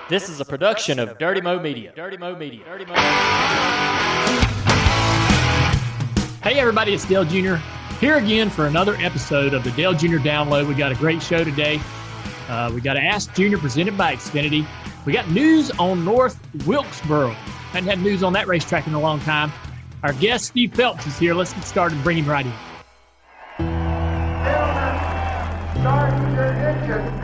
This is a production of Dirty Mo Media. Dirty Mo Media. Dirty Mo Media. Hey everybody, it's Dale Jr. here again for another episode of the Dale Jr. Download. We got a great show today. We got Ask Junior presented by Xfinity. We got news on North Wilkesboro. Hadn't had news on that racetrack in a long time. Our guest, Steve Phelps, is here. Let's get started and bring him right in. Gentlemen, start your engine.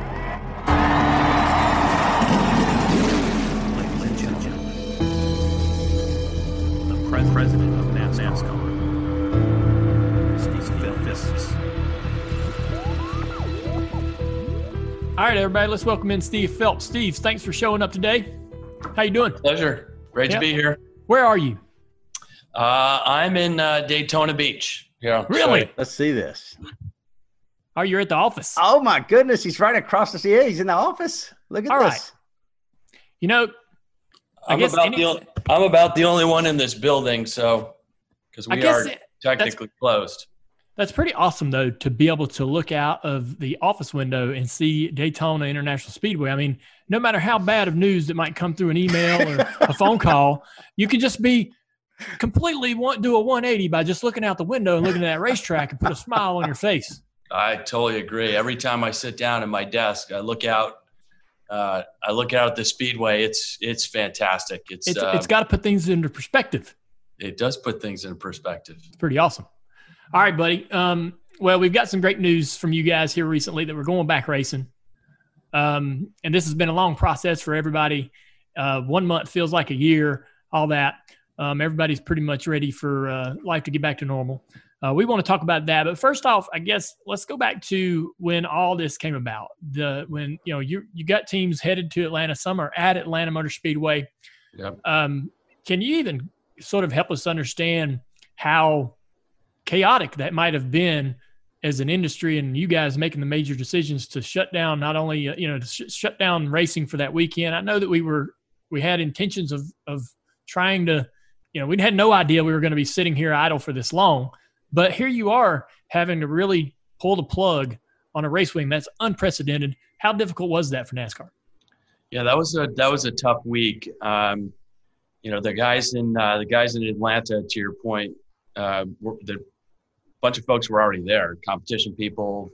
Ladies and gentlemen, the president of NASCAR, Steve Phelps. All right, everybody, let's welcome in Steve Phelps. Steve, thanks for showing up today. How you doing? Pleasure. Great to be here. Where are you? I'm in Daytona Beach. Here, Really? Let's see this. Oh, you're at the office. Oh my goodness, he's right across the sea. He's in the office. Look at All this. right. You know, I'm about the only one in this building, so because we are technically closed. That's pretty awesome, though, to be able to look out of the office window and see Daytona International Speedway. I mean, no matter how bad of news that might come through an email or a phone call, you can just be completely do a 180 by just looking out the window and looking at that racetrack and put a smile on your face. I totally agree. Every time I sit down at my desk, I look out. At the speedway. It's fantastic. It's got to put things into perspective. It does put things into perspective. It's pretty awesome. All right, buddy. Well, we've got some great news from you guys here recently that we're going back racing. And this has been a long process for everybody. 1 month feels like a year, all that. Everybody's pretty much ready for life to get back to normal. We want to talk about that. But first off, I guess let's go back to when all this came about. When you got teams headed to Atlanta, some are at Atlanta Motor Speedway. Yep. Can you even sort of help us understand how chaotic that might have been as an industry and you guys making the major decisions to shut down, not only, shut down racing for that weekend? I know that we had intentions of trying to, we had no idea we were going to be sitting here idle for this long, but here you are having to really pull the plug on a race wing. That's unprecedented. How difficult was that for NASCAR? Yeah, that was a tough week. The guys in Atlanta, to your point, the bunch of folks were already there. Competition people,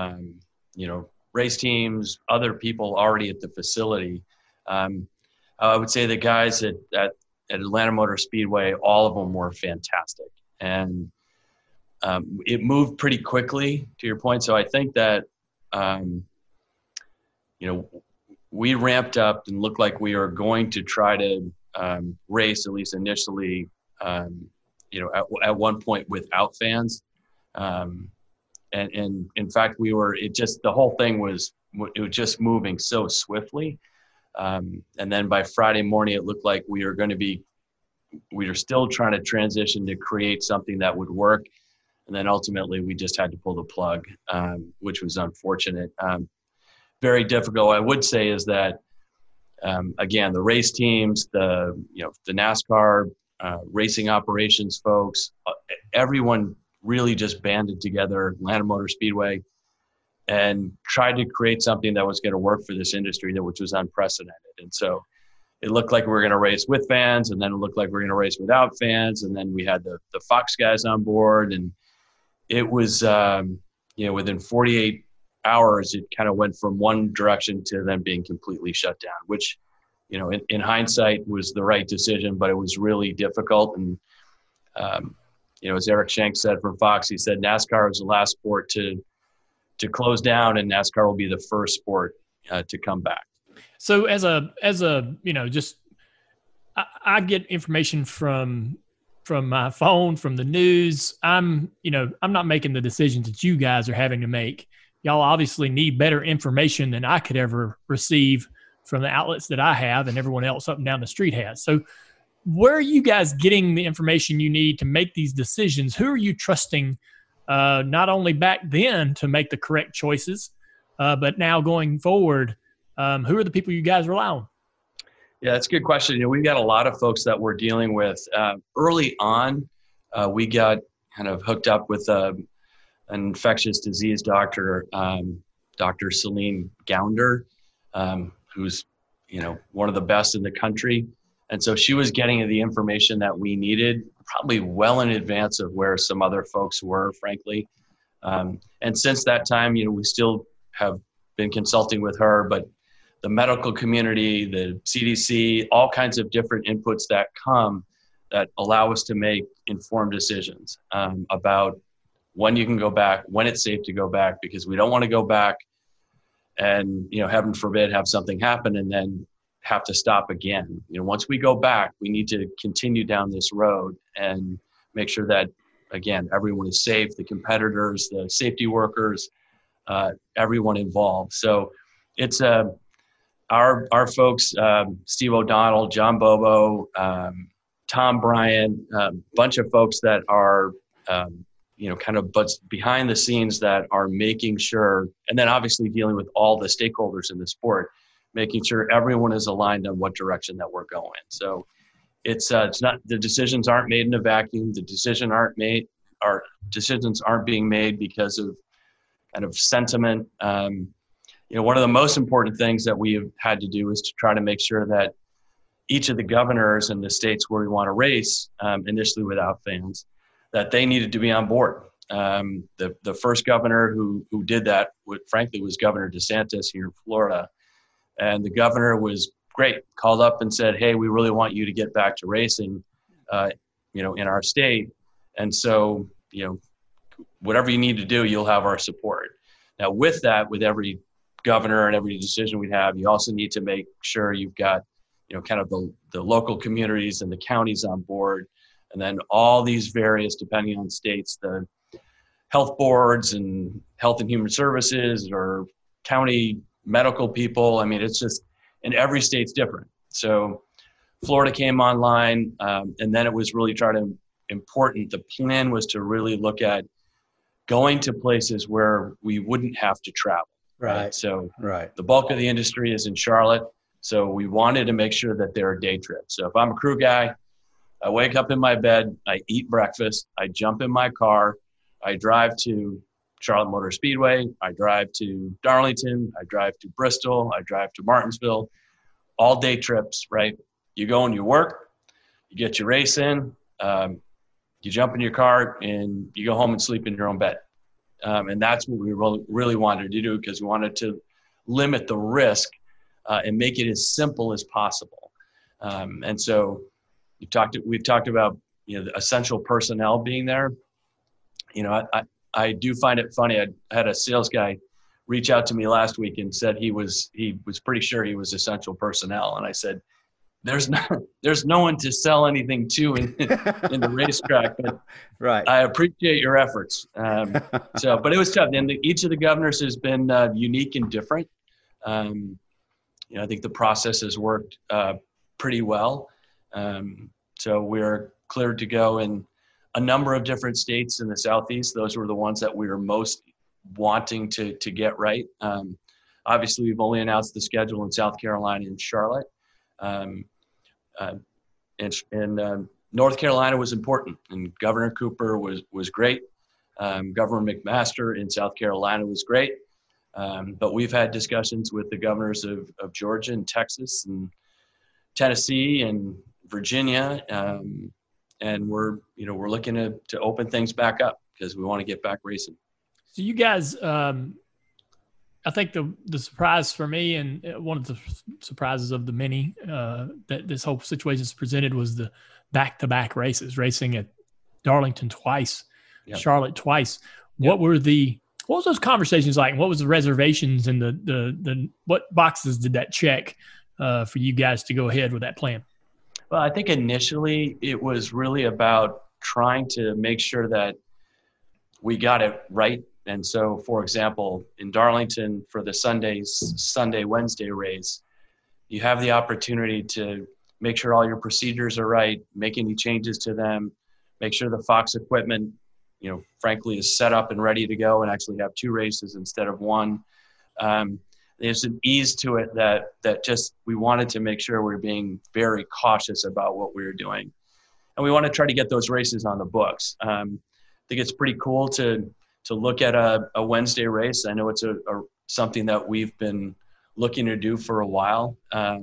race teams, other people already at the facility. I would say the guys at Atlanta Motor Speedway, all of them were fantastic, and it moved pretty quickly. To your point, so I think that we ramped up and looked like we are going to try to race, at least initially, at one point without fans. And in fact, the whole thing was just moving so swiftly. And then by Friday morning, it looked like we were still trying to transition to create something that would work. And then ultimately we just had to pull the plug, which was unfortunate. Very difficult. I would say is that, again, the race teams, the NASCAR racing operations folks, everyone really just banded together, Atlanta Motor Speedway, and tried to create something that was going to work for this industry, which was unprecedented. And so it looked like we were going to race with fans, and then it looked like we were going to race without fans, and then we had the Fox guys on board, and it was within 48 hours it kind of went from one direction to then being completely shut down, which in hindsight was the right decision, but it was really difficult. And as Eric Shanks said from Fox, he said NASCAR was the last sport to close down, and NASCAR will be the first sport to come back. So I get information from my phone, from the news. I'm not making the decisions that you guys are having to make. Y'all obviously need better information than I could ever receive from the outlets that I have and everyone else up and down the street has. So where are you guys getting the information you need to make these decisions? Who are you trusting, not only back then to make the correct choices, but now going forward? Who are the people you guys rely on? Yeah, that's a good question. We've got a lot of folks that we're dealing with. Early on, we got kind of hooked up with an infectious disease doctor, Dr. Celine Gounder, who's one of the best in the country. And so she was getting the information that we needed probably well in advance of where some other folks were, frankly. And since that time, we still have been consulting with her, but the medical community, the CDC, all kinds of different inputs that come that allow us to make informed decisions about when you can go back, when it's safe to go back, because we don't want to go back and, heaven forbid, have something happen and then have to stop again. Once we go back, we need to continue down this road and make sure that, again, everyone is safe, the competitors, the safety workers, everyone involved. So it's our folks, Steve O'Donnell, John Bobo, Tom Bryant, a bunch of folks that are, kind of behind the scenes that are making sure, and then obviously dealing with all the stakeholders in the sport, making sure everyone is aligned on what direction that we're going. So it's not, the decisions aren't made in a vacuum. The decisions aren't being made because of kind of sentiment. One of the most important things that we have had to do is to try to make sure that each of the governors in the states where we want to race, initially without fans, that they needed to be on board. The first governor who did that, frankly, was Governor DeSantis here in Florida. And the governor was great, called up and said, hey, we really want you to get back to racing, in our state. And so, whatever you need to do, you'll have our support. Now, with that, with every governor and every decision we have, you also need to make sure you've got, kind of the local communities and the counties on board. And then all these various, depending on states, the health boards and health and human services or county medical people. I mean, it's just, and every state's different. So Florida came online, and then it was really important. The plan was to really look at going to places where we wouldn't have to travel. Right. So the bulk of the industry is in Charlotte. So we wanted to make sure that there are day trips. So if I'm a crew guy, I wake up in my bed, I eat breakfast, I jump in my car, I drive to Charlotte Motor Speedway, I drive to Darlington, I drive to Bristol, I drive to Martinsville, all day trips, right? You go and you work, you get your race in, you jump in your car, and you go home and sleep in your own bed. And that's what we really wanted to do, because we wanted to limit the risk and make it as simple as possible. And so we've talked about, the essential personnel being there. I do find it funny. I had a sales guy reach out to me last week and said he was pretty sure he was essential personnel. And I said, there's no one to sell anything to in the racetrack, but right. I appreciate your efforts. But it was tough. And each of the governors has been unique and different. I think the process has worked pretty well. So we're cleared to go in a number of different states in the Southeast. Those were the ones that we were most wanting to get right. Obviously, we've only announced the schedule in South Carolina and Charlotte. And North Carolina was important, and Governor Cooper was great. Governor McMaster in South Carolina was great. But we've had discussions with the governors of Georgia and Texas and Tennessee and Virginia. And we're looking to open things back up because we want to get back racing. So you guys, I think the surprise for me, and one of the surprises of the many that this whole situation is presented, was the back-to-back races, racing at Darlington twice, Yep. Charlotte twice. Yep. What was those conversations like? What was the reservations and the what boxes did that check for you guys to go ahead with that plan? Well, I think initially it was really about trying to make sure that we got it right. And so, for example, in Darlington for the Sunday-Wednesday race, you have the opportunity to make sure all your procedures are right, make any changes to them, make sure the Fox equipment, frankly, is set up and ready to go, and actually have two races instead of one. There's an ease to it that just we wanted to make sure we're being very cautious about what we were doing. And we want to try to get those races on the books. I think it's pretty cool to look at a Wednesday race. I know it's something that we've been looking to do for a while.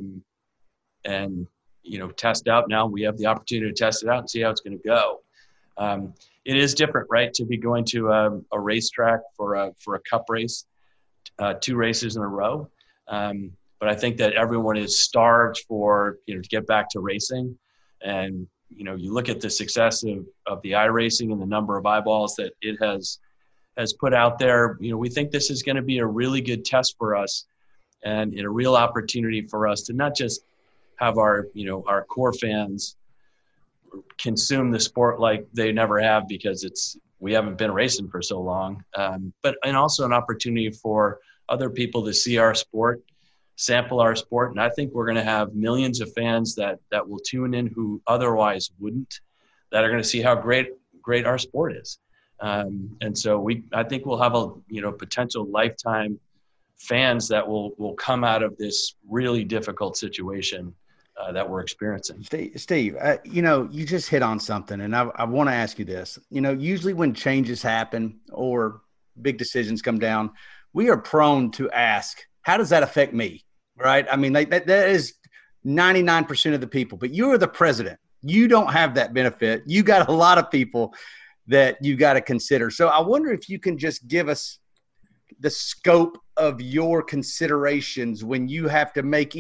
And, test out now. We have the opportunity to test it out and see how it's going to go. It is different, right, to be going to a racetrack for a cup race, 2 races in a row. But I think that everyone is starved for, to get back to racing. And, you look at the success of the iRacing and the number of eyeballs that it has put out there. We think this is going to be a really good test for us and a real opportunity for us to not just have our core fans consume the sport like they never have, because we haven't been racing for so long, and also an opportunity for other people to see our sport, sample our sport. And I think we're going to have millions of fans that will tune in who otherwise wouldn't, that are going to see how great our sport is. And so I think we'll have potential lifetime fans that will come out of this really difficult situation that we're experiencing. Steve, you just hit on something, and I want to ask you this. Usually when changes happen or big decisions come down, we are prone to ask, how does that affect me? Right? I mean, that is 99% of the people, but you are the president. You don't have that benefit. You got a lot of people that you got to consider. So I wonder if you can just give us the scope of your considerations when you have to make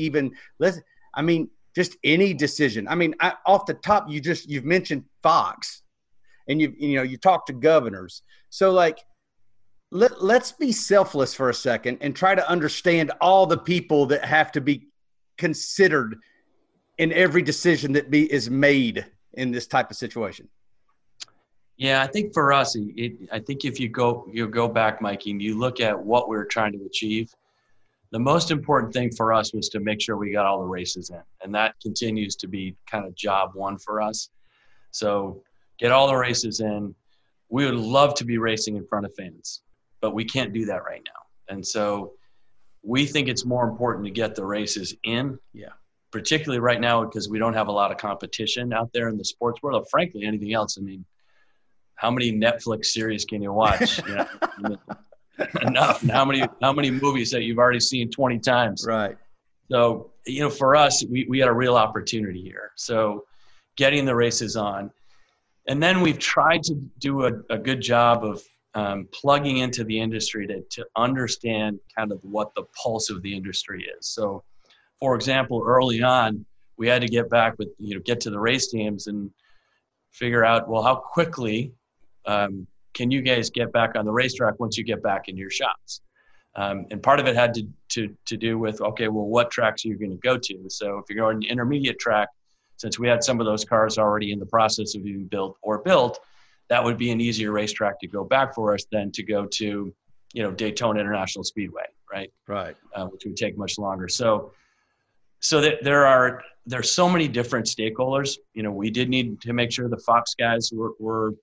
just any decision. I mean, off the top, you've mentioned Fox, and you talk to governors. So let's be selfless for a second and try to understand all the people that have to be considered in every decision that is made in this type of situation. Yeah, I think for us, I think if you go back, Mikey, and you look at what we're trying to achieve, the most important thing for us was to make sure we got all the races in. And that continues to be kind of job one for us. So get all the races in. We would love to be racing in front of fans, but we can't do that right now. And so we think it's more important to get the races in. Yeah. Particularly right now, because we don't have a lot of competition out there in the sports world. Frankly, anything else. I mean, how many Netflix series can you watch? Enough. And how many movies that you've already seen 20 times? Right. So, for us, we had a real opportunity here. So getting the races on. And then we've tried to do a good job of plugging into the industry to understand kind of what the pulse of the industry is. So, for example, early on, we had to get to the race teams and figure out, well, how quickly can you guys get back on the racetrack once you get back in your shops? And part of it had to do with, okay, well, what tracks are you going to go to? So if you're going to intermediate track, since we had some of those cars already in the process of being built, that would be an easier racetrack to go back for us than to go to, Daytona International Speedway, right? Right. Which would take much longer. So that there's so many different stakeholders. We did need to make sure the Fox guys were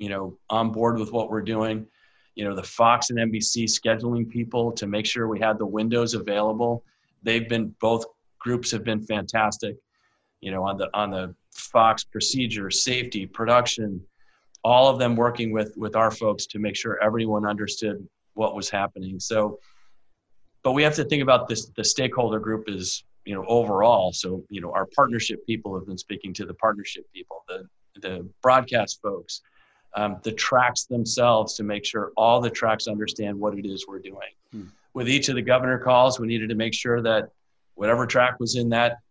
on board with what we're doing. The Fox and NBC scheduling people to make sure we had the windows available. Both groups have been fantastic. On the Fox procedure, safety, production, all of them working with our folks to make sure everyone understood what was happening. So, but we have to think about this, the stakeholder group is, overall. So, our partnership people have been speaking to the partnership people, the broadcast folks, the tracks themselves, to make sure all the tracks understand what it is we're doing. With each of the governor calls, we needed to make sure that whatever track was in that,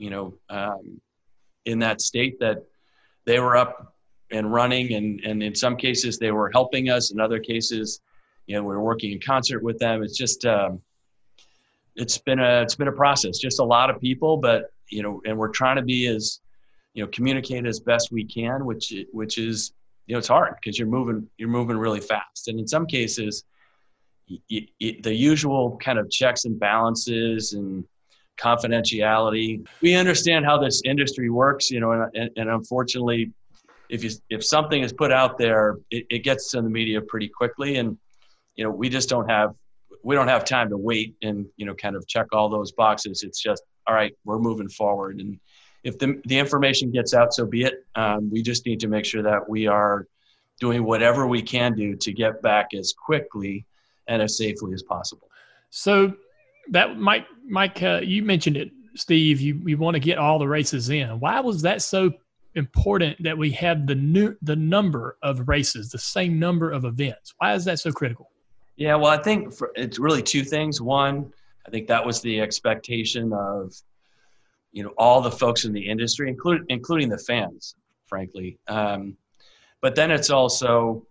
in that state, that they were up and running. And in some cases they were helping us. In other cases, we were working in concert with them. It's just, it's been a process, just a lot of people, but, and we're trying to be as, communicate as best we can, which is, it's hard because you're moving really fast. And in some cases, the usual kind of checks and balances and confidentiality. We understand how this industry works, and unfortunately, if something is put out there, it gets to the media pretty quickly. And, we just don't have time to wait and, kind of check all those boxes. It's just, all right, we're moving forward. And if the information gets out, so be it. We just need to make sure that we are doing whatever we can do to get back as quickly and as safely as possible. So that Mike, you mentioned it, Steve. You want to get all the races in. Why was that so important that we have the number of races, the same number of events? Why is that so critical? Yeah, well, I think it's really two things. One, I think that was the expectation of, all the folks in the industry, including the fans, frankly. But then it's also,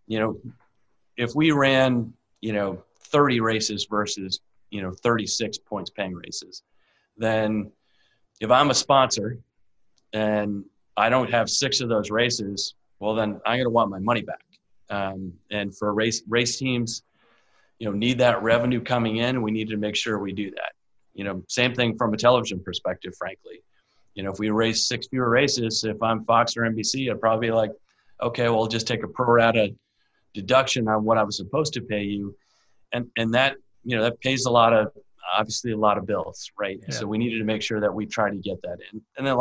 if we ran, 30 races versus, 36 points paying races, then if I'm a sponsor and I don't have 6 of those races, well, then I'm going to want my money back. And for race teams, need that revenue coming in. We need to make sure we do that. Same thing from a television perspective, frankly. If we race 6 fewer races, if I'm Fox or NBC, I'd probably be like, okay, well, I'll just take a pro rata deduction on what I was supposed to pay you. And that, that pays obviously a lot of bills, right? Yeah. So we needed to make sure that we try to get that in. And then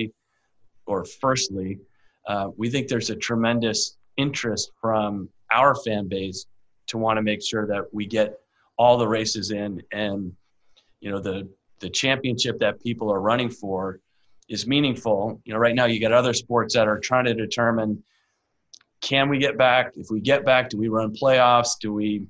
firstly, we think there's a tremendous interest from our fan base to want to make sure that we get all the races in, and the championship that people are running for is meaningful. Right now you got other sports that are trying to determine, can we get back? If we get back, do we run playoffs? Do we,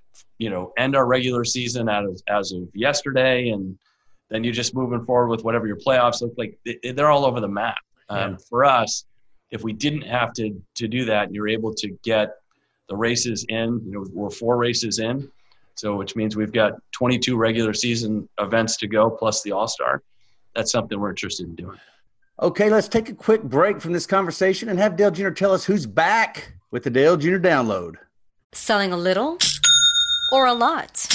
end our regular season as of yesterday? And then you're just moving forward with whatever your playoffs look like. They're all over the map. For us, if we didn't have to do that, and you're able to get the races in, we're 4 races in, so which means we've got 22 regular season events to go plus the All-Star. That's something we're interested in doing. Okay, let's take a quick break from this conversation and have Dale Jr. tell us who's back with the Dale Jr. Download. Selling a little or a lot?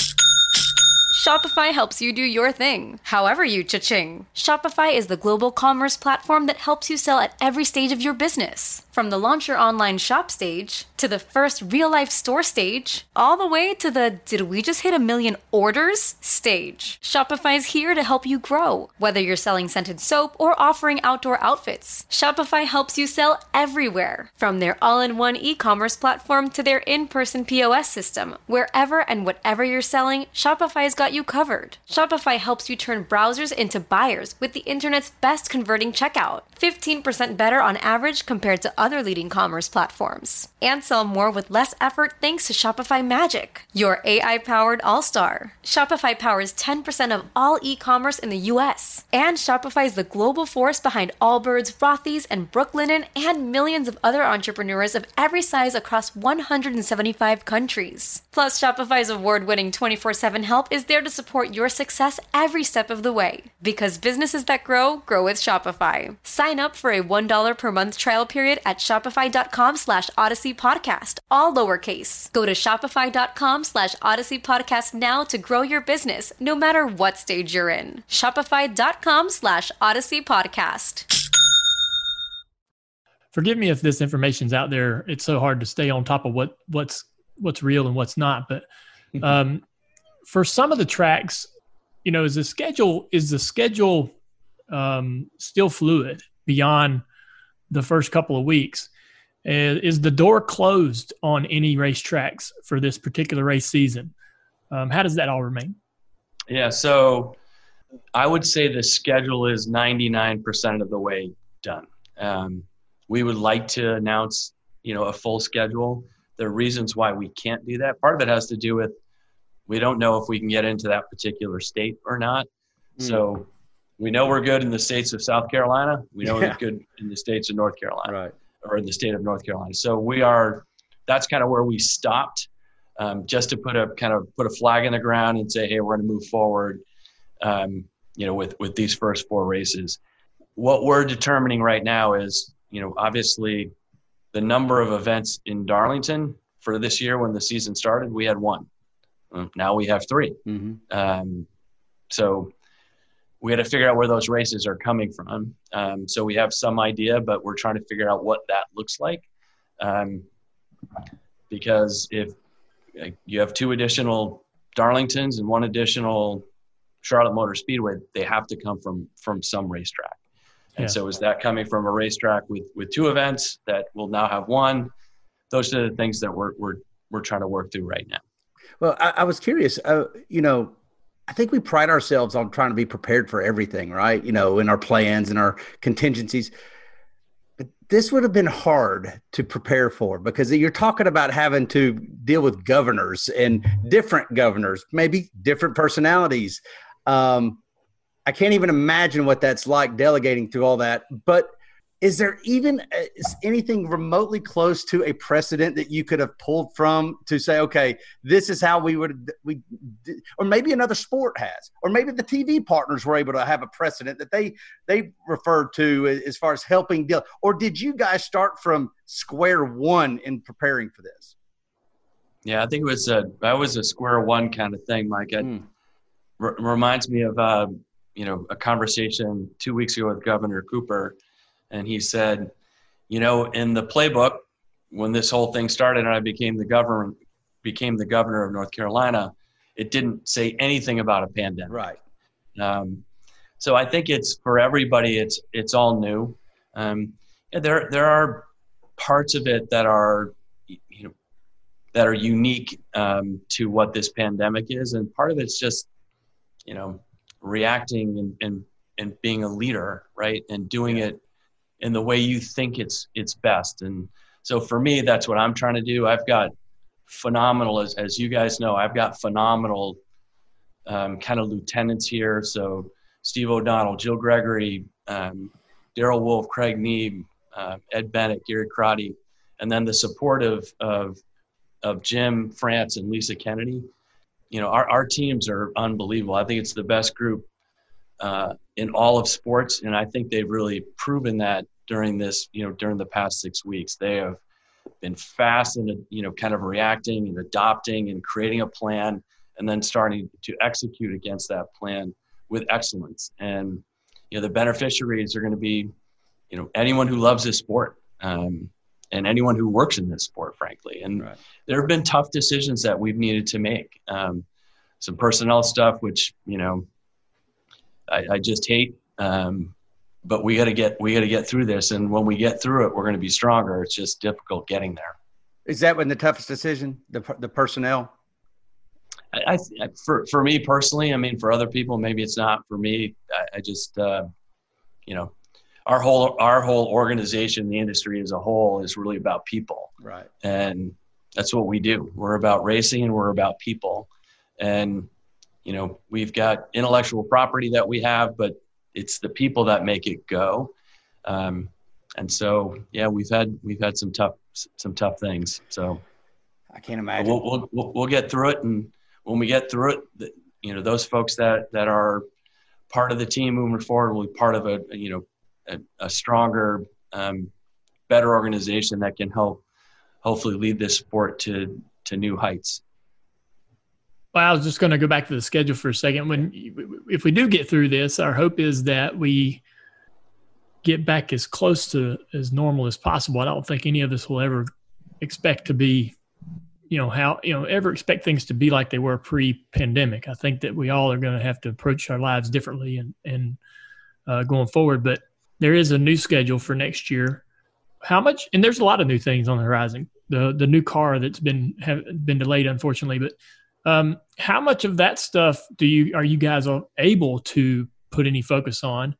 Shopify helps you do your thing, however you cha-ching. Shopify is the global commerce platform that helps you sell at every stage of your business. From the launch your online shop stage, to the first real-life store stage, all the way to the did we just hit 1 million orders stage. Shopify's here to help you grow. Whether you're selling scented soap or offering outdoor outfits, Shopify helps you sell everywhere. From their all-in-one e-commerce platform to their in-person POS system, wherever and whatever you're selling, Shopify's got you covered. Shopify helps you turn browsers into buyers with the internet's best converting checkout. 15% better on average compared to other leading commerce platforms. And sell more with less effort thanks to Shopify Magic, your AI-powered all-star. Shopify powers 10% of all e-commerce in the U.S. And Shopify is the global force behind Allbirds, Rothy's, and Brooklinen, and millions of other entrepreneurs of every size across 175 countries. Plus, Shopify's award-winning 24/7 help is there to support your success every step of the way. Because businesses that grow with Shopify. Sign up for a $1 per month trial period at shopify.com/Odyssey Podcast, all lowercase. Go to shopify.com/Odyssey Podcast now to grow your business, no matter what stage you're in. Shopify.com/Odyssey Podcast. Forgive me if this information's out there. It's so hard to stay on top of what's real and what's not. But for some of the tracks, is the schedule still fluid beyond the first couple of weeks? Is the door closed on any racetracks for this particular race season? How does that all remain? Yeah, so I would say the schedule is 99% of the way done. We would like to announce, a full schedule. There are reasons why we can't do that. Part of it has to do with we don't know if we can get into that particular state or not. So we know we're good in the states of South Carolina. We know we're good in the states of North Carolina, right, or in the state of North Carolina. So that's kind of where we stopped, just to put a flag in the ground and say, hey, we're going to move forward, with these first 4 races. What we're determining right now is, obviously the number of events in Darlington for this year. When the season started, we had 1. Now we have 3. Mm-hmm. So we had to figure out where those races are coming from. So we have some idea, but we're trying to figure out what that looks like. Because if you have 2 additional Darlingtons and 1 additional Charlotte Motor Speedway, they have to come from some racetrack. And so is that coming from a racetrack with 2 events that will now have 1? Those are the things that we're trying to work through right now. Well, I was curious, I think we pride ourselves on trying to be prepared for everything, right? In our plans and our contingencies. But this would have been hard to prepare for, because you're talking about having to deal with governors and different governors, maybe different personalities. I can't even imagine what that's like, delegating through all that. But is there even anything remotely close to a precedent that you could have pulled from to say, okay, this is how or maybe another sport has, or maybe the TV partners were able to have a precedent that they refer to as far as helping deal? Or did you guys start from square one in preparing for this? Yeah, I think that was a square one kind of thing, Mike. It reminds me of a conversation 2 weeks ago with Governor Cooper. And he said, in the playbook, when this whole thing started and I became the governor of North Carolina, it didn't say anything about a pandemic. Right. So I think it's for everybody. It's all new. There are parts of it that are, that are unique to what this pandemic is, and part of it's just, reacting and being a leader, right, and doing it in the way you think it's best. And so for me, that's what I'm trying to do. I've got phenomenal, as you guys know, I've got phenomenal kind of lieutenants here. So Steve O'Donnell, Jill Gregory, Daryl Wolf, Craig Neeb, Ed Bennett, Gary Crotty, and then the support of Jim France and Lisa Kennedy. Our teams are unbelievable. I think it's the best group in all of sports. And I think they've really proven that during the past 6 weeks. They have been fast in, kind of reacting and adopting and creating a plan, and then starting to execute against that plan with excellence. And, the beneficiaries are going to be, anyone who loves this sport, and anyone who works in this sport, frankly. And right. There have been tough decisions that we've needed to make. Some personnel stuff, which, I just hate, but we got to get through this. And when we get through it, we're going to be stronger. It's just difficult getting there. Is that when the toughest decision, the personnel? For me personally, I mean, for other people, maybe it's not. For me, I just, our whole organization, the industry as a whole, is really about people. Right. And that's what we do. We're about racing and we're about people. And, we've got intellectual property that we have, but it's the people that make it go. And so, yeah, we've had some tough things. So I can't imagine. We'll get through it. And when we get through it, those folks that are part of the team moving forward will be part of a stronger, better organization that can hopefully lead this sport to new heights. Well, I was just going to go back to the schedule for a second. If we do get through this, our hope is that we get back as close to as normal as possible. I don't think any of us will ever expect to be, ever expect things to be like they were pre-pandemic. I think that we all are going to have to approach our lives differently and going forward. But there is a new schedule for next year. How much? And there's a lot of new things on the horizon. The new car that's been delayed, unfortunately, but. How much of that stuff are you guys able to put any focus on?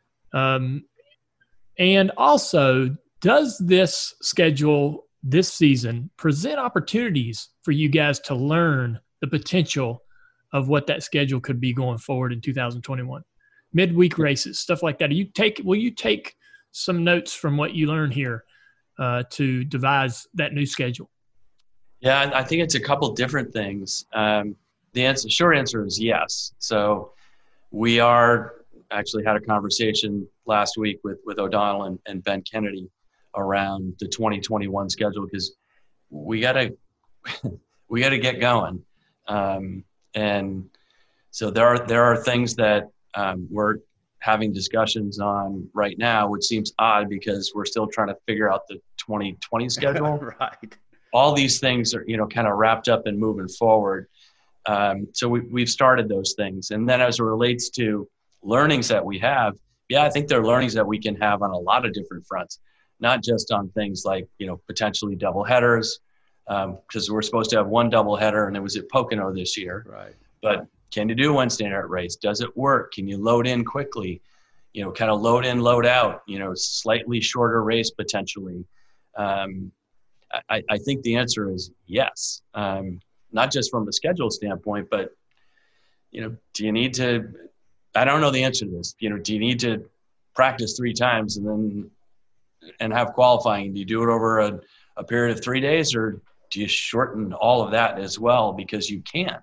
And also, does this schedule this season present opportunities for you guys to learn the potential of what that schedule could be going forward in 2021? Midweek races, stuff like that. Will you take some notes from what you learn here to devise that new schedule? Yeah, I think it's a couple different things. The short answer is yes. So we actually had a conversation last week with O'Donnell and Ben Kennedy around the 2021 schedule, because we gotta get going. And so there are things that we're having discussions on right now, which seems odd because we're still trying to figure out the 2020 schedule. Right. All these things are, kind of wrapped up and moving forward. So we've started those things. And then as it relates to learnings that we have, I think there are learnings that we can have on a lot of different fronts, not just on things like, potentially double headers, because we're supposed to have one double header and it was at Pocono this year. Right. But, can you do a Wednesday night race? Does it work? Can you load in quickly? Kind of load in, load out, slightly shorter race potentially. I think the answer is yes. Not just from the schedule standpoint, but, do you need to, I don't know the answer to this. Do you need to practice 3 times and have qualifying? Do you do it over a period of 3 days, or do you shorten all of that as well because you can?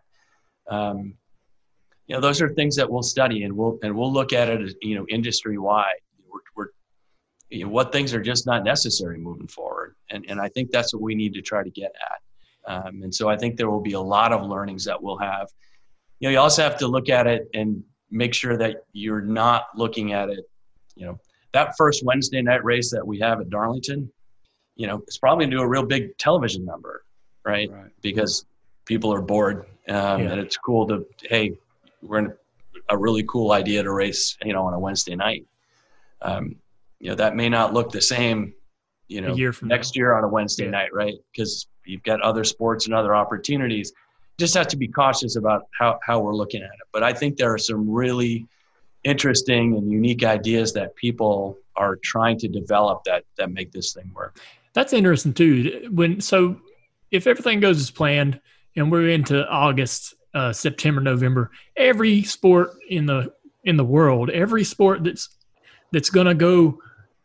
Those are things that we'll study and we'll look at it, industry wide. What things are just not necessary moving forward, and I think that's what we need to try to get at. And so I think there will be a lot of learnings that we'll have. You also have to look at it and make sure that you're not looking at it. That first Wednesday night race that we have at Darlington, it's probably going to do a real big television number, right? Because people are bored, and it's cool to, hey, we're in a really cool idea to race, on a Wednesday night. That may not look the same, a year from next year on a Wednesday night, right? Because you've got other sports and other opportunities. Just have to be cautious about how we're looking at it. But I think there are some really interesting and unique ideas that people are trying to develop that make this thing work. That's interesting too. So if everything goes as planned and we're into August, September, November, every sport in the world, every sport that's going to go,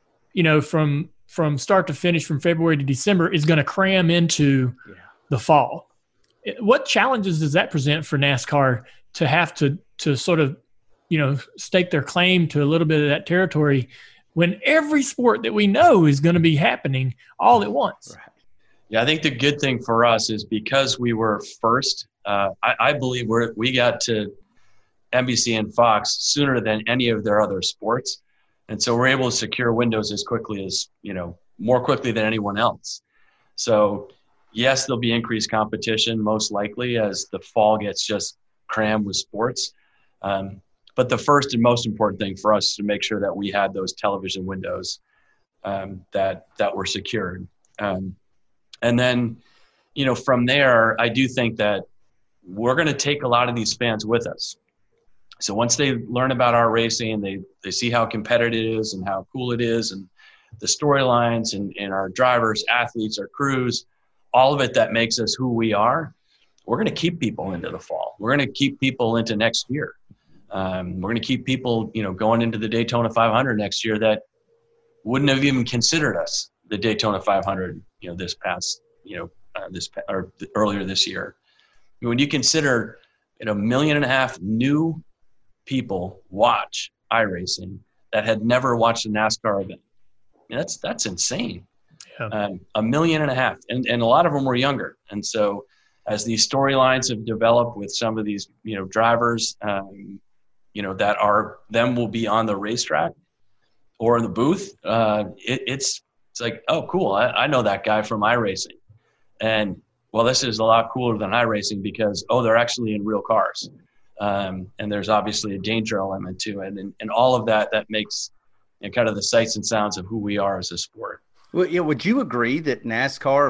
from start to finish, from February to December, is going to cram into the fall. What challenges does that present for NASCAR to have to sort of, stake their claim to a little bit of that territory when every sport that we know is going to be happening all at once? Right. Yeah, I think the good thing for us is because we were first, I believe we got to NBC and Fox sooner than any of their other sports. And so we're able to secure windows as quickly as, more quickly than anyone else. So yes, there'll be increased competition, most likely, as the fall gets just crammed with sports. But the first and most important thing for us is to make sure that we had those television windows that were secured. And then, from there, I do think that we're going to take a lot of these fans with us. So once they learn about our racing, they see how competitive it is and how cool it is, and the storylines and our drivers, athletes, our crews, all of it that makes us who we are, we're going to keep people into the fall. We're going to keep people into next year. We're going to keep people, going into the Daytona 500 next year that wouldn't have even considered us the Daytona 500, earlier this year. When you consider, 1.5 million new people watch iRacing that had never watched a NASCAR event, that's insane. Yeah. 1.5 million, and a lot of them were younger. And so, as these storylines have developed with some of these, drivers, that will be on the racetrack or in the booth. It's like, oh, cool. I know that guy from iRacing. And well, this is a lot cooler than iRacing because, they're actually in real cars. And there's obviously a danger element to it. And all of that makes kind of the sights and sounds of who we are as a sport. Well, yeah. Would you agree that NASCAR,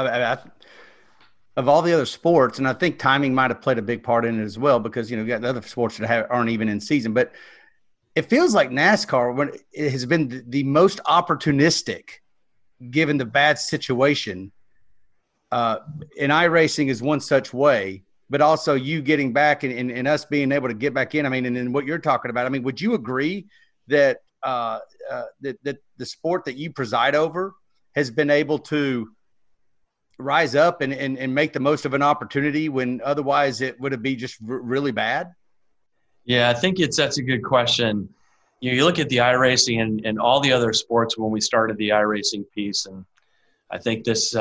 of all the other sports, and I think timing might have played a big part in it as well, because, you got other sports that aren't even in season, but it feels like NASCAR it has been the most opportunistic given the bad situation. And iRacing is one such way, but also you getting back and us being able to get back in. I mean, and then what you're talking about, I mean, would you agree that that the sport that you preside over has been able to rise up and make the most of an opportunity when otherwise it would be just really bad? Yeah, I think that's a good question. You look at the iRacing and all the other sports when we started the iRacing piece, and I think this,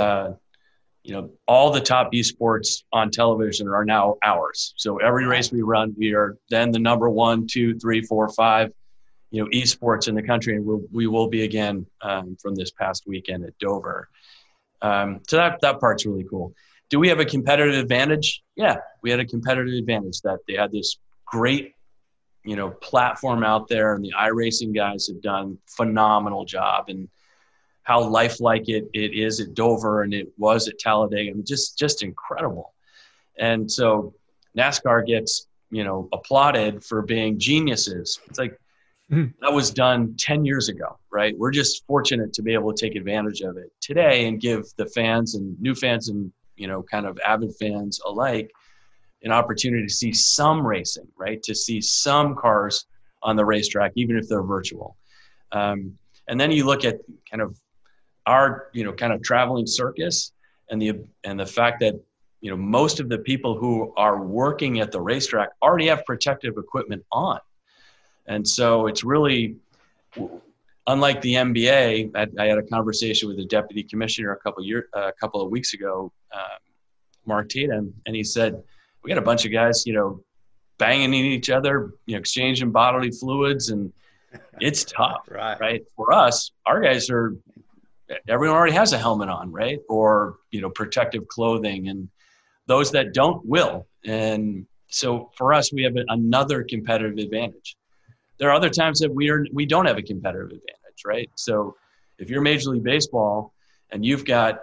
all the top esports on television are now ours. So every race we run, we are then the number 1, 2, 3, 4, 5, esports in the country, and we will be again from this past weekend at Dover. So that part's really cool. Do we have a competitive advantage? Yeah, we had a competitive advantage that they had this great, platform out there, and the iRacing guys have done phenomenal job, and how lifelike it is at Dover and it was at Talladega. I mean, just incredible. And so NASCAR gets, applauded for being geniuses. It's like, that was done 10 years ago, right? We're just fortunate to be able to take advantage of it today and give the fans and new fans and, kind of avid fans alike an opportunity to see some racing, right? To see some cars on the racetrack, even if they're virtual. And then you look at kind of our, kind of traveling circus and the fact that, most of the people who are working at the racetrack already have protective equipment on. And so it's really, unlike the NBA, I had a conversation with the deputy commissioner a couple of weeks ago, Mark Tatum, and he said, we got a bunch of guys, banging in each other, exchanging bodily fluids, and it's tough, right? For us, our guys everyone already has a helmet on, right? Or, protective clothing, and those that don't will. And so for us, we have another competitive advantage. There are other times that we don't have a competitive advantage, right? So if you're Major League Baseball and you've got,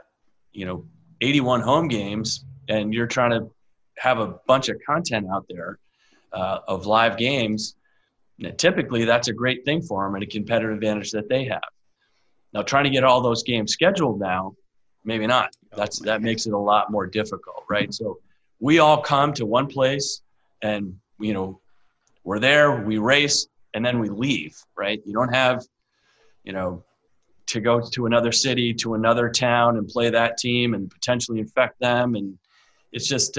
81 home games and you're trying to have a bunch of content out there of live games, typically that's a great thing for them and a competitive advantage that they have. Now, trying to get all those games scheduled now, maybe not. That makes it a lot more difficult, right? So we all come to one place and, we're there, we race, and then we leave, right? You don't have, to go to another city, to another town and play that team and potentially infect them. And it's just,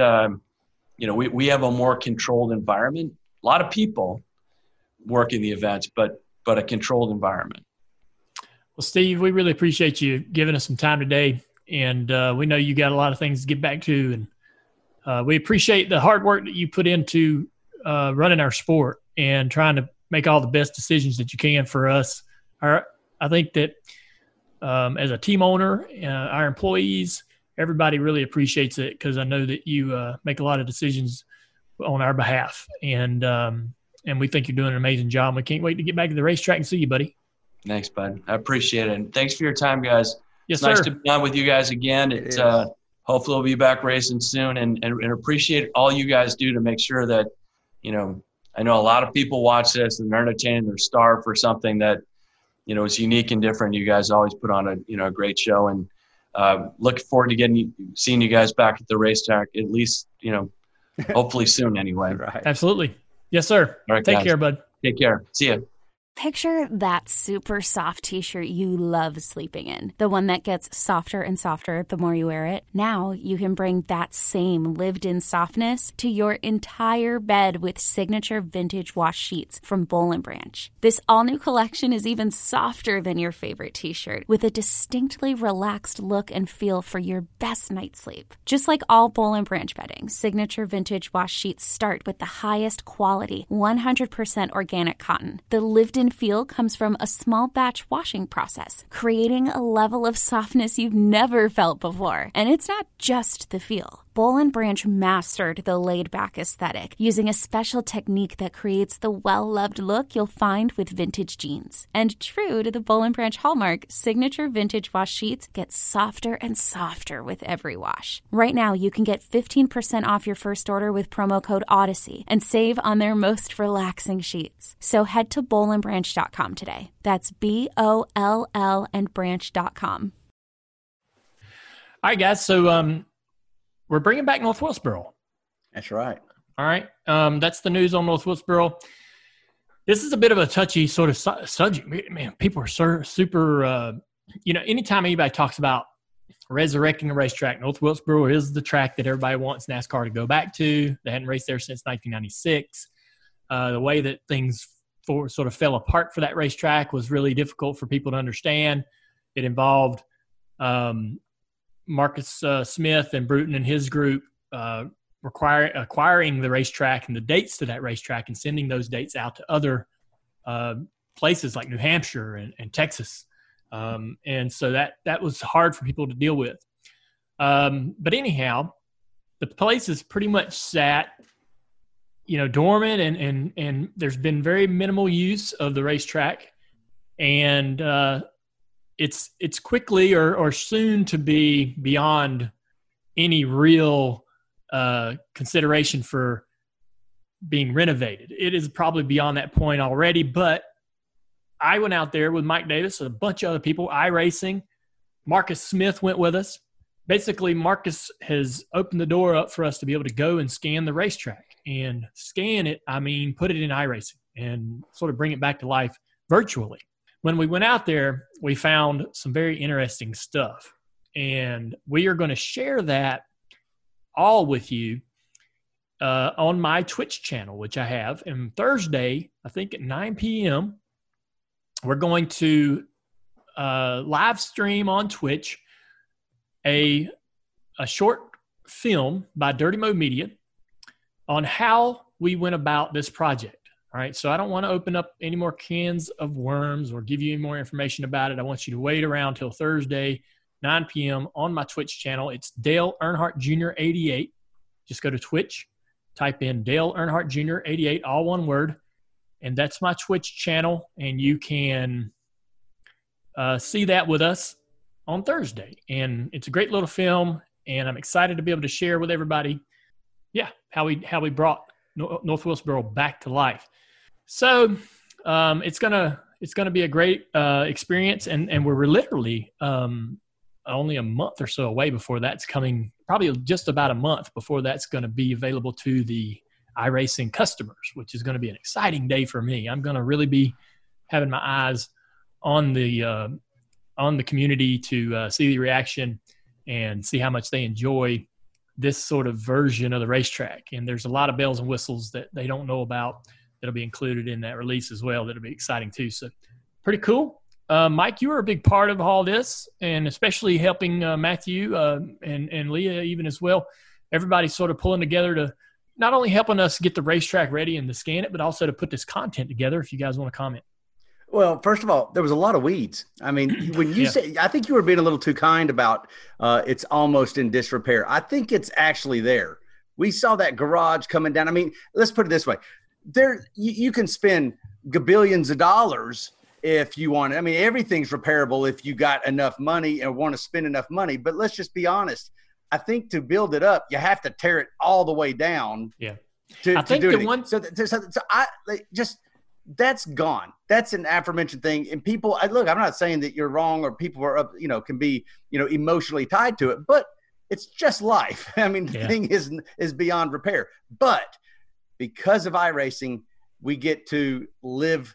we have a more controlled environment. A lot of people work in the events, but a controlled environment. Well, Steve, we really appreciate you giving us some time today. And we know you got a lot of things to get back to. And we appreciate the hard work that you put into running our sport and trying to make all the best decisions that you can for us. I think that as a team owner, our employees, everybody really appreciates it because I know that you make a lot of decisions on our behalf. And we think you're doing an amazing job. We can't wait to get back to the racetrack and see you, buddy. Thanks, bud. I appreciate it. And thanks for your time, guys. Yes, it's nice sir. to be on with you guys again. Hopefully we'll be back racing soon and appreciate all you guys do to make sure that, I know a lot of people watch this and they're entertained, they're starved for something that, is unique and different. You guys always put on a great show, and looking forward to seeing you guys back at the racetrack, at least, hopefully soon anyway. Right. Absolutely. Yes, sir. All right, Take guys. care, bud. Take care. See ya. Picture that super soft t-shirt you love sleeping in. The one that gets softer and softer the more you wear it. Now you can bring that same lived-in softness to your entire bed with signature vintage wash sheets from Boll & Branch. This all-new collection is even softer than your favorite t-shirt, with a distinctly relaxed look and feel for your best night's sleep. Just like all Boll & Branch bedding, signature vintage wash sheets start with the highest quality, 100% organic cotton. The lived-in feel comes from a small batch washing process, creating a level of softness you've never felt before. And it's not just the feel. Boll & Branch mastered the laid-back aesthetic using a special technique that creates the well-loved look you'll find with vintage jeans. And true to the Boll & Branch hallmark, signature vintage wash sheets get softer and softer with every wash. Right now, you can get 15% off your first order with promo code Odyssey and save on their most relaxing sheets. So head to bollandbranch.com today. That's BOLL and branch.com. All right, guys. So we're bringing back North Wilkesboro. That's right. All right. That's the news on North Wilkesboro. This is a bit of a touchy sort of subject. Man, people are super, anytime anybody talks about resurrecting a racetrack, North Wilkesboro is the track that everybody wants NASCAR to go back to. They hadn't raced there since 1996. The way that things sort of fell apart for that racetrack was really difficult for people to understand. It involved Marcus Smith and Bruton and his group acquiring the racetrack and the dates to that racetrack and sending those dates out to other places like New Hampshire and Texas. And so that was hard for people to deal with. But anyhow, the place is pretty much sat, dormant and there's been very minimal use of the racetrack. And it's quickly or soon to be beyond any real consideration for being renovated. It is probably beyond that point already, but I went out there with Mike Davis and a bunch of other people, iRacing. Marcus Smith went with us. Basically, Marcus has opened the door up for us to be able to go and scan the racetrack. And scan it, I mean, put it in iRacing and sort of bring it back to life virtually. When we went out there, we found some very interesting stuff. And we are going to share that all with you on my Twitch channel, which I have. And Thursday, I think at 9 p.m., we're going to live stream on Twitch a short film by Dirty Mo Media on how we went about this project. All right, so I don't want to open up any more cans of worms or give you any more information about it. I want you to wait around till Thursday, 9 p.m. on my Twitch channel. It's Dale Earnhardt Jr. 88. Just go to Twitch, type in Dale Earnhardt Jr. 88, all one word, and that's my Twitch channel, and you can see that with us on Thursday. And it's a great little film, and I'm excited to be able to share with everybody, how we brought North Wilkesboro back to life. So it's gonna be a great experience, and we're literally only a month or so away before that's coming. Probably just about a month before that's going to be available to the iRacing customers, which is going to be an exciting day for me. I'm going to really be having my eyes on the community to see the reaction and see how much they enjoy this sort of version of the racetrack. And there's a lot of bells and whistles that they don't know about that'll be included in that release as well. That'll be exciting too. So pretty cool. Mike, you were a big part of all this, and especially helping Matthew and Leah even as well. Everybody's sort of pulling together to not only helping us get the racetrack ready and to scan it, but also to put this content together. If you guys want to comment. Well, first of all, there was a lot of weeds. I mean, when you say, I think you were being a little too kind about it's almost in disrepair. I think it's actually there. We saw that garage coming down. I mean, let's put it this way. You can spend gabillions of dollars if you want. I mean, everything's repairable if you got enough money and want to spend enough money. But let's just be honest. I think to build it up, you have to tear it all the way down. Yeah. I think the one. So I just. That's gone. That's an aforementioned thing. And people, look, I'm not saying that you're wrong or people are up, can be, emotionally tied to it, but it's just life. I mean, the thing is beyond repair. But because of iRacing, we get to live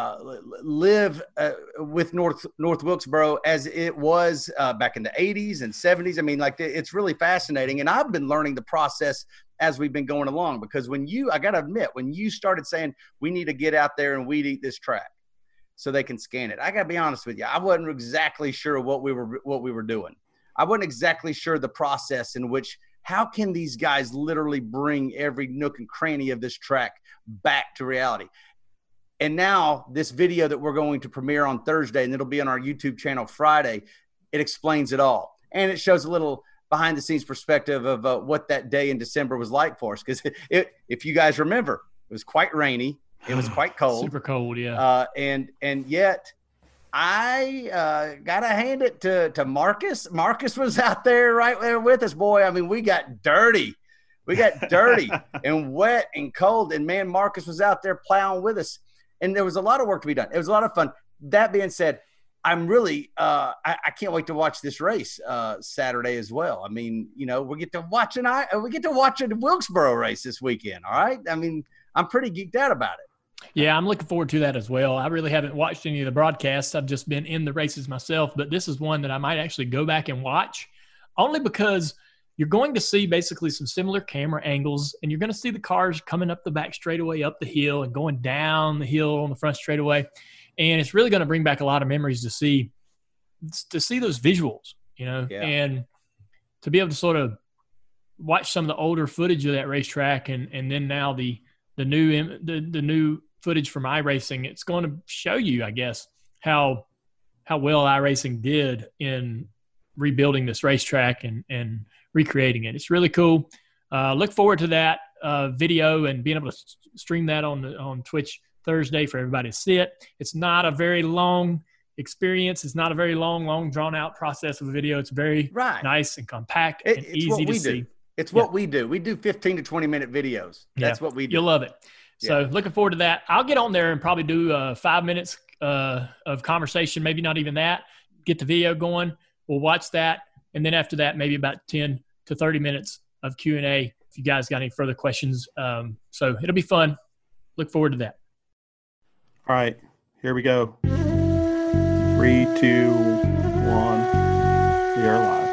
with North Wilkesboro as it was back in the 80s and 70s. I mean, it's really fascinating. And I've been learning the process as we've been going along, because I got to admit, when you started saying we need to get out there and weed eat this track so they can scan it, I got to be honest with you, I wasn't exactly sure what we were doing. I wasn't exactly sure the process in which, how can these guys literally bring every nook and cranny of this track back to reality? And now this video that we're going to premiere on Thursday, and it'll be on our YouTube channel Friday, it explains it all. And it shows a little behind the scenes perspective of what that day in December was like for us. Because if you guys remember, it was quite rainy. It was quite cold. Super cold, yeah. And yet I got to hand it to Marcus. Marcus was out there right there with us, boy. I mean, we got dirty. We got dirty and wet and cold. And, man, Marcus was out there plowing with us. And there was a lot of work to be done. It was a lot of fun. That being said, I'm really I can't wait to watch this race Saturday as well. I mean, we get to watch a Wilkesboro race this weekend. All right. I mean, I'm pretty geeked out about it. Yeah, I'm looking forward to that as well. I really haven't watched any of the broadcasts. I've just been in the races myself, but this is one that I might actually go back and watch, only because you're going to see basically some similar camera angles, and you're going to see the cars coming up the back straightaway, up the hill, and going down the hill on the front straightaway. And it's really going to bring back a lot of memories to see those visuals, and to be able to sort of watch some of the older footage of that racetrack, and then now the new footage from iRacing. It's going to show you, I guess, how well iRacing did in rebuilding this racetrack and recreating it. It's really cool. Look forward to that video and being able to stream that on Twitch Thursday for everybody to see it. It's not a very long experience. It's not a very long drawn out process of a video. It's very nice and compact and easy to see. It's what we do. We do 15 to 20-minute videos. That's what we do. You'll love it. So looking forward to that. I'll get on there and probably do 5 minutes of conversation, maybe not even that. Get the video going. We'll watch that. And then after that, maybe about 10 to 30 minutes of Q&A if you guys got any further questions. So it'll be fun. Look forward to that. All right. Here we go. 3, 2, 1. We are live.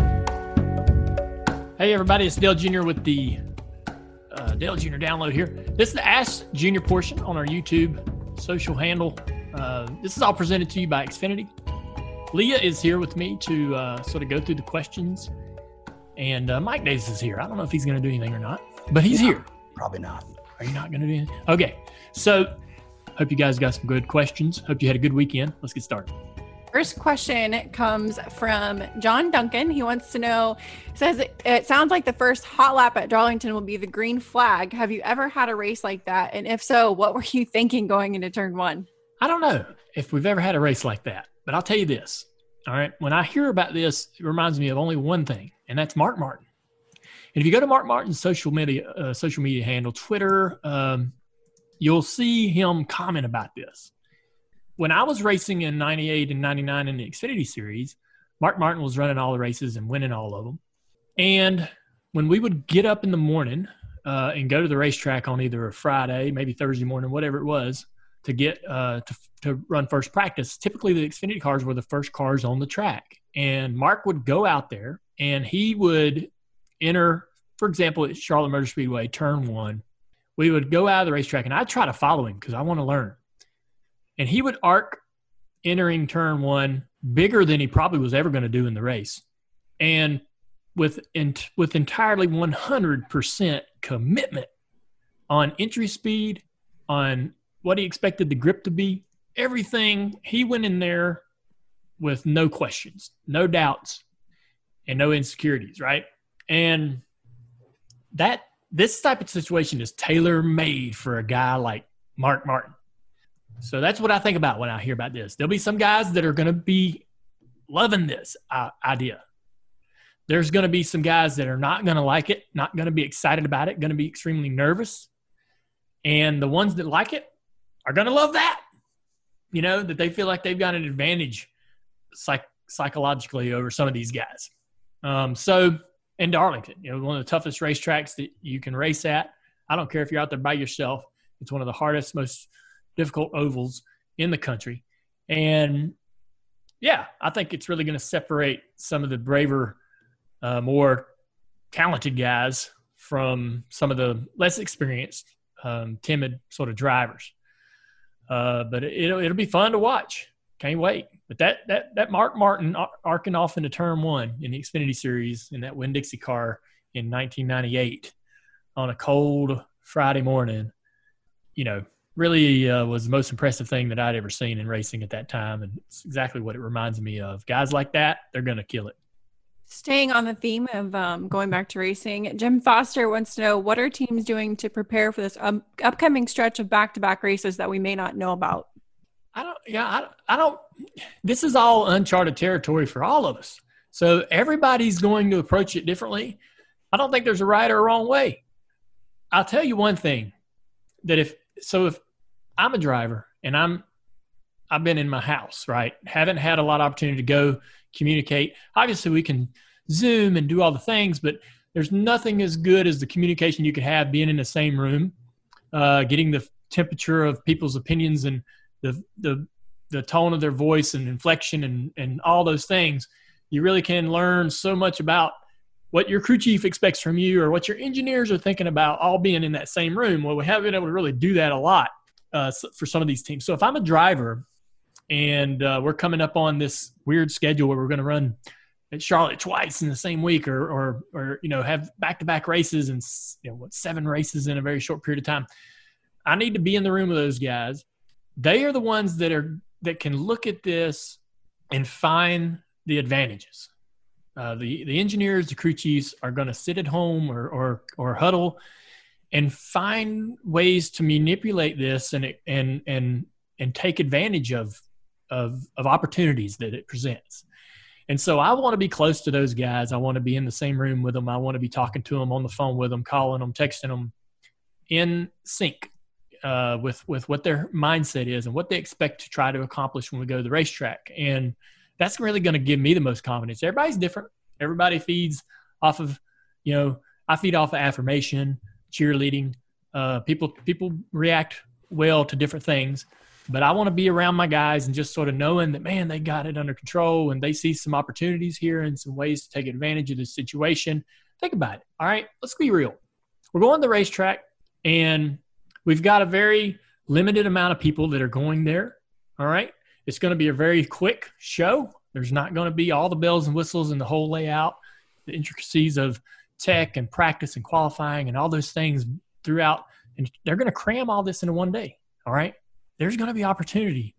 Hey, everybody. It's Dale Jr. with the Dale Jr. download here. This is the Ask Junior portion on our YouTube social handle. This is all presented to you by Xfinity. Leah is here with me to sort of go through the questions. And Mike Davis is here. I don't know if he's going to do anything or not, but he's here. Probably not. Are you not going to do anything? Okay. So hope you guys got some good questions. Hope you had a good weekend. Let's get started. First question comes from John Duncan. He wants to know, says, it sounds like the first hot lap at Darlington will be the green flag. Have you ever had a race like that? And if so, what were you thinking going into turn 1? I don't know if we've ever had a race like that, but I'll tell you this. All right. When I hear about this, it reminds me of only one thing, and that's Mark Martin. And if you go to Mark Martin's social media handle, Twitter, you'll see him comment about this. When I was racing in 98 and 99 in the Xfinity Series, Mark Martin was running all the races and winning all of them. And when we would get up in the morning and go to the racetrack on either a Friday, maybe Thursday morning, whatever it was, to get to run first practice, typically the Xfinity cars were the first cars on the track. And Mark would go out there and he would enter, for example, at Charlotte Motor Speedway, turn 1. We would go out of the racetrack and I'd try to follow him because I want to learn. And he would arc entering turn 1 bigger than he probably was ever going to do in the race. And with entirely 100% commitment on entry speed, on what he expected the grip to be, everything, he went in there with no questions, no doubts, and no insecurities, right? And this type of situation is tailor-made for a guy like Mark Martin. So that's what I think about when I hear about this. There'll be some guys that are going to be loving this idea. There's going to be some guys that are not going to like it, not going to be excited about it, going to be extremely nervous. And the ones that like it are going to love that, that they feel like they've got an advantage psychologically over some of these guys. So in Darlington, one of the toughest racetracks that you can race at. I don't care if you're out there by yourself. It's one of the hardest, most difficult ovals in the country. And yeah, I think it's really going to separate some of the braver, more talented guys from some of the less experienced, timid sort of drivers. But it'll be fun to watch. Can't wait. But that Mark Martin arcing off into turn 1 in the Xfinity Series in that Winn-Dixie car in 1998 on a cold Friday morning, really was the most impressive thing that I'd ever seen in racing at that time. And it's exactly what it reminds me of. Guys like that, they're going to kill it. Staying on the theme of going back to racing, Jim Foster wants to know, what are teams doing to prepare for this upcoming stretch of back-to-back races that we may not know about? This is all uncharted territory for all of us. So everybody's going to approach it differently. I don't think there's a right or a wrong way. I'll tell you one thing, that if I'm a driver and I've been in my house, right? Haven't had a lot of opportunity to go communicate. Obviously we can Zoom and do all the things, but there's nothing as good as the communication you could have being in the same room, getting the temperature of people's opinions and the tone of their voice and inflection and all those things. You really can learn so much about what your crew chief expects from you or what your engineers are thinking about, all being in that same room. Well, we haven't been able to really do that a lot for some of these teams. So if I'm a driver and we're coming up on this weird schedule where we're going to run at Charlotte twice in the same week or have back-to-back races and 7 races in a very short period of time, I need to be in the room with those guys. They are the ones that can look at this and find the advantages. The engineers, the crew chiefs are going to sit at home or huddle and find ways to manipulate this and take advantage of opportunities that it presents. And so I want to be close to those guys. I want to be in the same room with them. I want to be talking to them on the phone with them, calling them, texting them, in sync with what their mindset is and what they expect to try to accomplish when we go to the racetrack. And that's really going to give me the most confidence. Everybody's different. Everybody feeds off of, I feed off of affirmation, cheerleading. People react well to different things, but I want to be around my guys and just sort of knowing that, man, they got it under control and they see some opportunities here and some ways to take advantage of this situation. Think about it. All right, let's be real. We're going to the racetrack and we've got a very limited amount of people that are going there. All right. It's going to be a very quick show. There's not going to be all the bells and whistles and the whole layout, the intricacies of tech and practice and qualifying and all those things throughout. And they're going to cram all this into one day. All right. There's going to be opportunity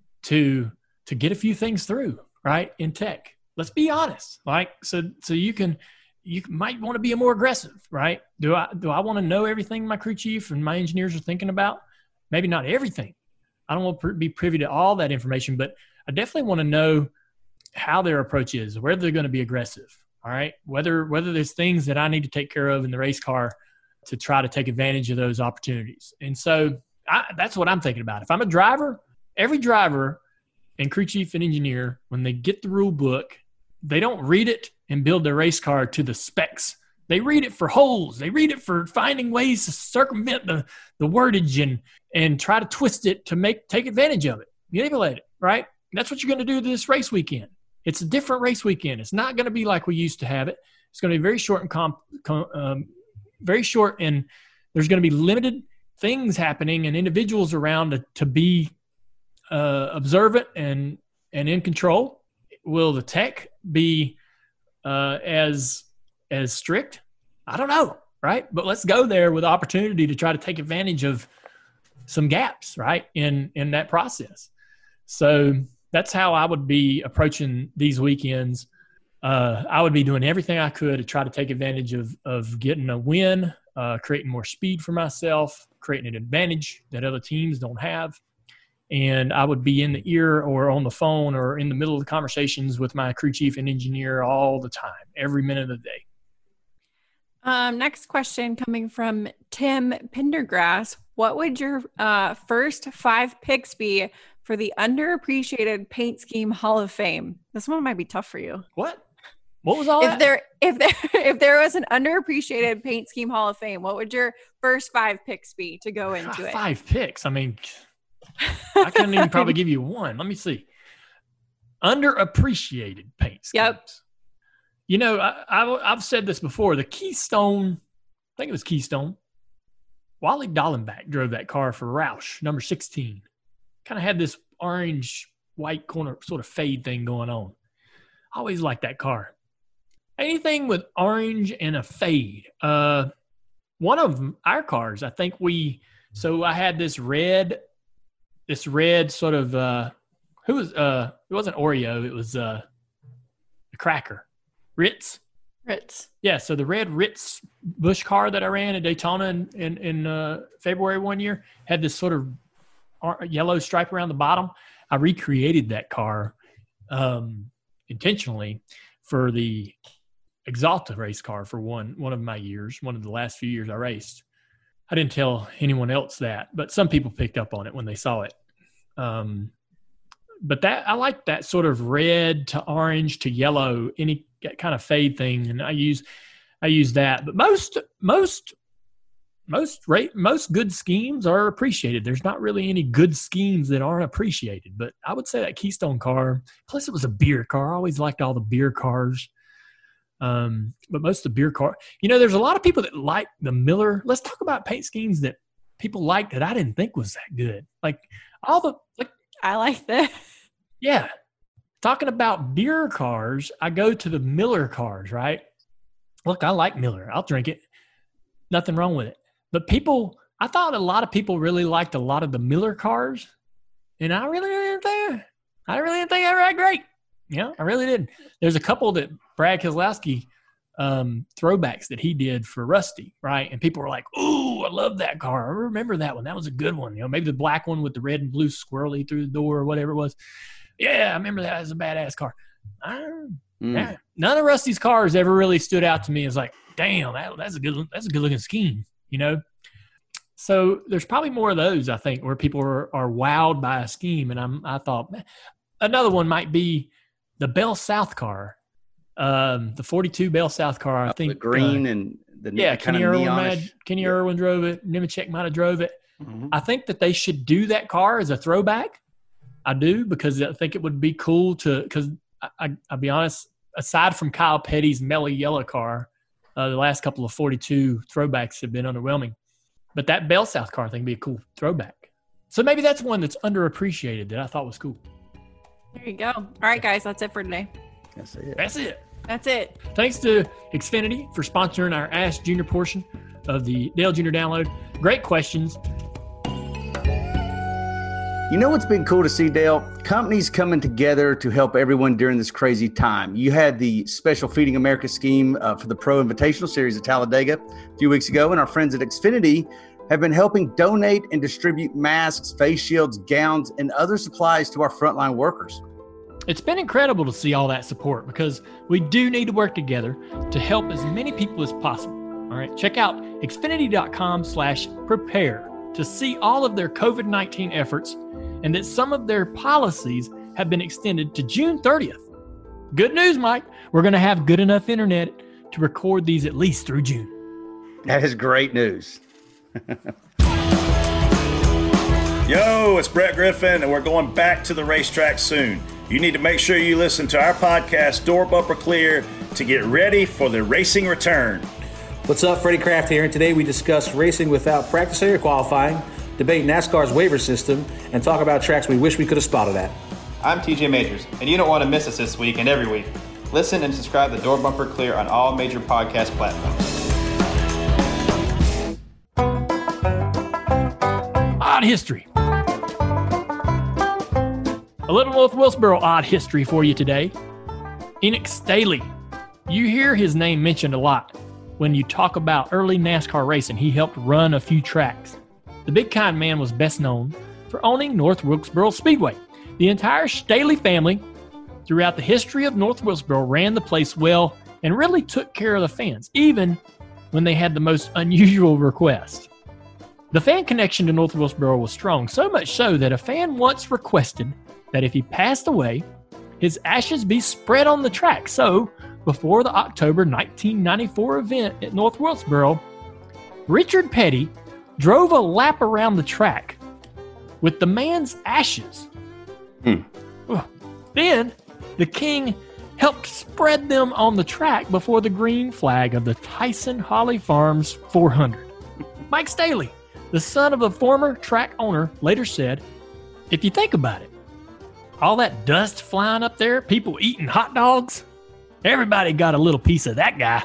to get a few things through, right, in tech. Let's be honest. Like, so you might want to be more aggressive, right? Do I want to know everything my crew chief and my engineers are thinking about? Maybe not everything. I don't want to be privy to all that information, but I definitely want to know how their approach is, whether they're going to be aggressive, all right? Whether there's things that I need to take care of in the race car to try to take advantage of those opportunities. And so that's what I'm thinking about. If I'm a driver, every driver and crew chief and engineer, when they get the rule book, they don't read it and build their race car to the specs. They read it for holes. They read it for finding ways to circumvent the wordage and try to twist it to take advantage of it, manipulate it, right? That's what you're going to do this race weekend. It's a different race weekend. It's not going to be like we used to have it. It's going to be very short and very short, and there's going to be limited things happening and individuals around to be observant and in control. Will the tech be as strict? I don't know, right? But let's go there with opportunity to try to take advantage of some gaps, right, in that process. So that's how I would be approaching these weekends. I would be doing everything I could to try to take advantage of getting a win, creating more speed for myself, creating an advantage that other teams don't have. And I would be in the ear or on the phone or in the middle of the conversations with my crew chief and engineer all the time, every minute of the day. Next question coming from Tim Pendergrass. What would your first 5 picks be for the underappreciated paint scheme Hall of Fame? This one might be tough for you. What was all that? If there was an underappreciated paint scheme Hall of Fame, what would your first 5 picks be to go into it? 5 picks. I mean, I couldn't even probably give you one. Let me see. Underappreciated paint schemes. Yep. You know, I've said this before. The Keystone, I think it was Keystone, Wally Dallenbach drove that car for Roush, number 16. Kind of had this orange-white corner sort of fade thing going on. I always liked that car. Anything with orange and a fade. One of our cars, I think so I had this red sort of, it wasn't Oreo, it was a cracker. Ritz. Yeah, so the red Ritz Busch car that I ran at Daytona in February one year had this sort of yellow stripe around the bottom. I recreated that car intentionally for the Exalta race car for one of my years, one of the last few years I raced. I didn't tell anyone else that, but some people picked up on it when they saw it. But I like that sort of red to orange to yellow, any kind of fade thing, and I use that. But most good schemes are appreciated. There's not really any good schemes that aren't appreciated. But I would say that Keystone car. Plus, it was a beer car. I always liked all the beer cars. But most of the beer car, there's a lot of people that like the Miller. Let's talk about paint schemes that people like that I didn't think was that good. I like that. Yeah. Talking about beer cars, I go to the Miller cars, right? Look, I like Miller. I'll drink it. Nothing wrong with it. But I thought a lot of people really liked a lot of the Miller cars. And I really didn't think they were that great. I really didn't. There's a couple that Brad Keselowski throwbacks that he did for Rusty, right? And people were like, "Ooh, I love that car. I remember that one. That was a good one." Maybe the black one with the red and blue squirrely through the door or whatever it was. Yeah, I remember that. It was a badass car. Yeah, none of Rusty's cars ever really stood out to me as like, damn, that's a good looking scheme, you know? So there's probably more of those, I think, where people are wowed by a scheme. And I thought another one might be the Bell South car, the 42 Bell South car. I think the green and the Kenny Irwin drove it. Nemechek might have drove it. Mm-hmm. I think that they should do that car as a throwback. I do, because I think it would be cool because I'll be honest, aside from Kyle Petty's mellow yellow car, the last couple of 42 throwbacks have been underwhelming. But that Bell South car, I think, would be a cool throwback. So maybe that's one that's underappreciated that I thought was cool. There you go. All right, guys, that's it for today. That's it. Thanks to Xfinity for sponsoring our Ask Junior portion of the Dale Jr. Download. Great questions. You know what's been cool to see, Dale? Companies coming together to help everyone during this crazy time. You had the special Feeding America scheme for the Pro Invitational Series at Talladega a few weeks ago, and our friends at Xfinity have been helping donate and distribute masks, face shields, gowns, and other supplies to our frontline workers. It's been incredible to see all that support because we do need to work together to help as many people as possible. All right, check out Xfinity.com/prepare to see all of their COVID-19 efforts and that some of their policies have been extended to June 30th. Good news, Mike. We're going to have good enough internet to record these at least through June. That is great news. Yo, it's Brett Griffin, and we're going back to the racetrack soon. You need to make sure you listen to our podcast, Door Bumper Clear, to get ready for the racing return. What's up, Freddie Kraft here, and today we discuss racing without practice area qualifying, debate NASCAR's waiver system, and talk about tracks we wish we could have spotted at. I'm TJ Majors, and you don't want to miss us this week and every week. Listen and subscribe to Door Bumper Clear on all major podcast platforms. Odd history. A little North Wilkesboro odd history for you today. Enoch Staley. You hear his name mentioned a lot when you talk about early NASCAR racing. He helped run a few tracks. The big kind man was best known for owning North Wilkesboro Speedway. The entire Staley family throughout the history of North Wilkesboro ran the place well and really took care of the fans, even when they had the most unusual requests. The fan connection to North Wilkesboro was strong, so much so that a fan once requested that if he passed away, his ashes be spread on the track. So, before the October 1994 event at North Wilkesboro, Richard Petty drove a lap around the track with the man's ashes. Then, the king helped spread them on the track before the green flag of the Tyson Holly Farms 400. Mike Staley, the son of a former track owner, later said, "If you think about it, all that dust flying up there, people eating hot dogs, everybody got a little piece of that guy."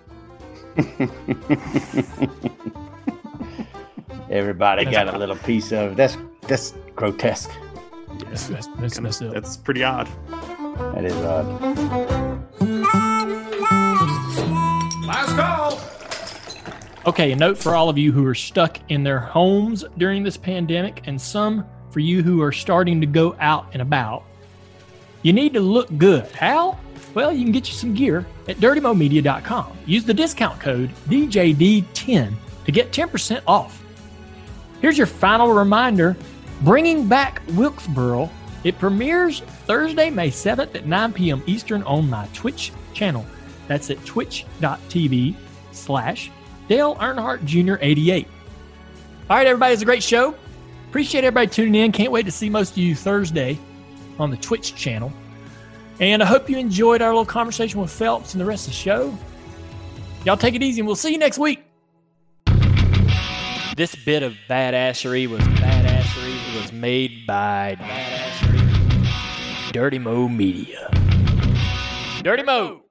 Everybody got a little piece of that's grotesque. Yes, that's messed up. That's pretty odd. That is odd. Last call. Okay, a note for all of you who are stuck in their homes during this pandemic, and some for you who are starting to go out and about. You need to look good. How? Well, you can get you some gear at DirtyMoMedia.com. Use the discount code DJD10 to get 10% off. Here's your final reminder. Bringing Back Wilkesboro. It premieres Thursday, May 7th at 9 p.m. Eastern on my Twitch channel. That's at twitch.tv/Dale Earnhardt Jr. 88. All right, everybody, it's a great show. Appreciate everybody tuning in. Can't wait to see most of you Thursday on the Twitch channel. And I hope you enjoyed our little conversation with Phelps and the rest of the show. Y'all take it easy, and we'll see you next week. This bit of badassery was made by Dirty Mo Media. Dirty Mo.